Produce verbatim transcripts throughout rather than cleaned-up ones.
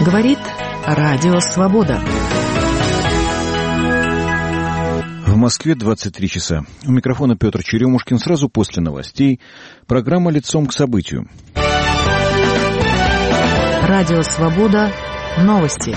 Говорит Радио Свобода. В Москве двадцать три часа. У микрофона Петр Черемушкин. Сразу после новостей программа «Лицом к событию». Радио Свобода. Новости.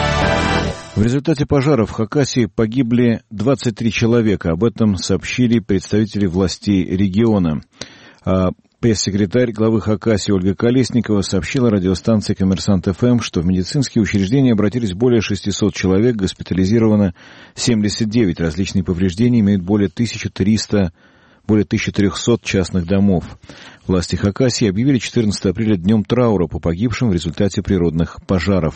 В результате пожара в Хакасии погибли двадцать три человека. Об этом сообщили представители властей региона. Пресс-секретарь главы Хакасии Ольга Колесникова сообщила радиостанции «Коммерсант эф эм», что в медицинские учреждения обратились более шестисот человек, госпитализировано семьдесят девять. Различные повреждения имеют более тысячи триста, более тысячи трехсот частных домов. Власти Хакасии объявили четырнадцатого апреля днем траура по погибшим в результате природных пожаров.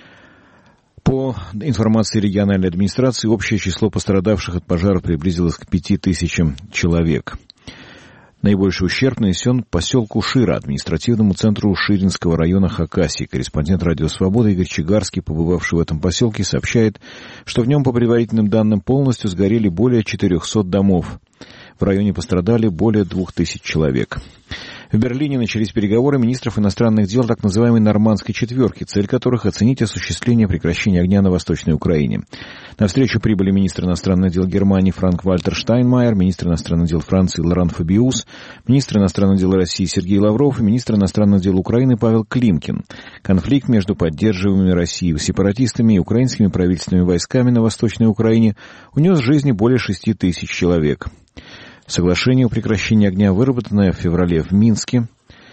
По информации региональной администрации, общее число пострадавших от пожаров приблизилось к пяти тысячам человек. Наибольший ущерб нанесен поселку Шира, административному центру Ширинского района Хакасии. Корреспондент «Радио Свобода» Игорь Чигарский, побывавший в этом поселке, сообщает, что в нем, по предварительным данным, полностью сгорели более четырехсот домов. В районе пострадали более двух тысяч человек. В Берлине начались переговоры министров иностранных дел так называемой «Нормандской четверки», цель которых — оценить осуществление прекращения огня на Восточной Украине. На встречу прибыли министр иностранных дел Германии Франк-Вальтер Штайнмайер, министр иностранных дел Франции Лоран Фабиус, министр иностранных дел России Сергей Лавров и министр иностранных дел Украины Павел Климкин. Конфликт между поддерживаемыми Россией сепаратистами и украинскими правительственными войсками на Восточной Украине унес жизни более шести тысяч человек. Соглашение о прекращении огня, выработанное в феврале в Минске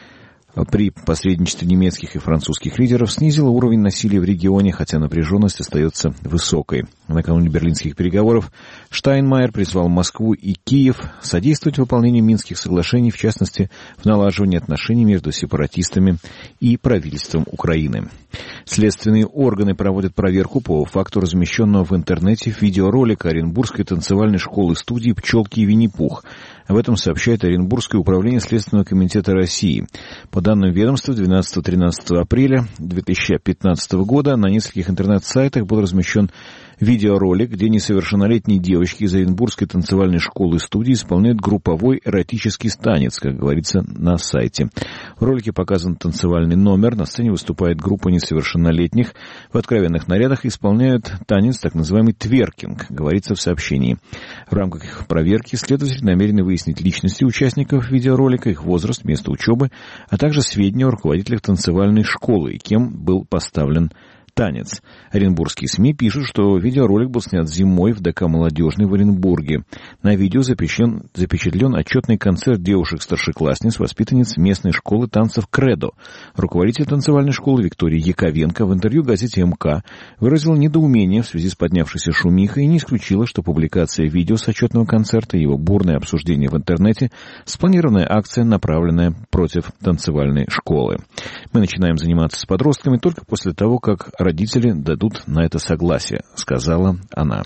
при посредничестве немецких и французских лидеров, снизило уровень насилия в регионе, хотя напряженность остается высокой. Накануне берлинских переговоров Штайнмайер призвал Москву и Киев содействовать выполнению Минских соглашений, в частности, в налаживании отношений между сепаратистами и правительством Украины. Следственные органы проводят проверку по факту размещенного в интернете видеоролика Оренбургской танцевальной школы-студии «Пчелки и Винни-Пух». Об этом сообщает Оренбургское управление Следственного комитета России. По данным ведомства, двенадцатого-тринадцатого апреля две тысячи пятнадцатого года на нескольких интернет-сайтах был размещен видеоролик, где несовершеннолетние девочки из Оренбургской танцевальной школы-студии исполняют групповой эротический танец, как говорится на сайте. В ролике показан танцевальный номер, на сцене выступает группа несовершеннолетних, в откровенных нарядах исполняют танец, так называемый тверкинг, говорится в сообщении. В рамках их проверки следователи намерены выяснить личности участников видеоролика, их возраст, место учебы, а также сведения о руководителях танцевальной школы и кем был поставлен танец. Оренбургские СМИ пишут, что видеоролик был снят зимой в ДК «Молодежный» в Оренбурге. На видео запечатлен, запечатлен отчетный концерт девушек-старшеклассниц, воспитанниц местной школы танцев «Кредо». Руководитель танцевальной школы Виктория Яковенко в интервью газете эм ка выразил недоумение в связи с поднявшейся шумихой и не исключила, что публикация видео с отчетного концерта и его бурное обсуждение в интернете — спланированная акция, направленная против танцевальной школы. Мы начинаем заниматься с подростками только после того, как родители дадут на это согласие, сказала она.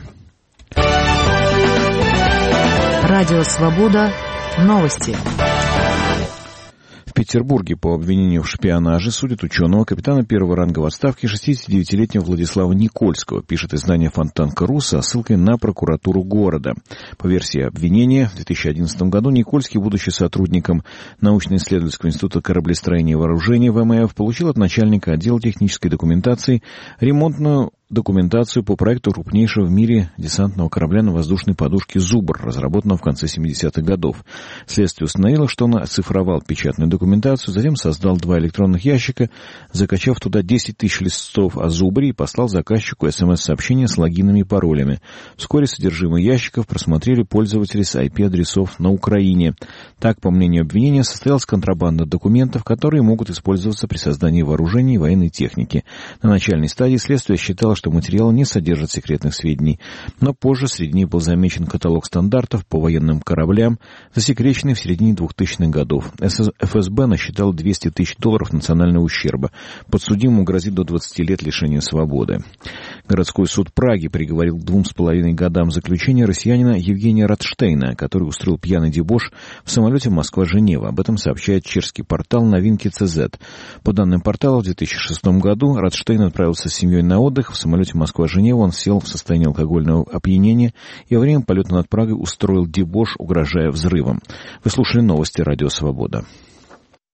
Радио Свобода. Новости. В Петербурге по обвинению в шпионаже судят ученого, капитана первого ранга в отставке шестидесятидевятилетнего Владислава Никольского, пишет издание «Фонтанка.ру» со ссылкой на прокуратуру города. По версии обвинения, в две тысячи одиннадцатом году Никольский, будучи сотрудником научно-исследовательского института кораблестроения и вооружения вэ эм эф, получил от начальника отдела технической документации ремонтную документацию по проекту крупнейшего в мире десантного корабля на воздушной подушке «Зубр», разработанного в конце семидесятых годов. Следствие установило, что он оцифровал печатную документацию, затем создал два электронных ящика, закачав туда десять тысяч листов о «Зубре» и послал заказчику эс эм эс-сообщение с логинами и паролями. Вскоре содержимое ящиков просмотрели пользователи с ай пи-адресов на Украине. Так, по мнению обвинения, состоялась контрабанда документов, которые могут использоваться при создании вооружений и военной техники. На начальной стадии следствие считало, что материал не содержит секретных сведений, но позже среди них был замечен каталог стандартов по военным кораблям, засекреченный в середине двухтысячных годов. эф эс бэ насчитал двести тысяч долларов национального ущерба. Подсудимому грозит до двадцати лет лишения свободы. Городской суд Праги приговорил к двум с половиной годам заключения россиянина Евгения Радштейна, который устроил пьяный дебош в самолете Москва-Женева. Об этом сообщает чешский портал «Новинки точка цэ зет». По данным портала, в две тысячи шестом году Радштейн отправился с семьей на отдых. В самолете Москва-Женева он сел в состоянии алкогольного опьянения и во время полета над Прагой устроил дебош, угрожая взрывом. Вы слушали новости «Радио Свобода».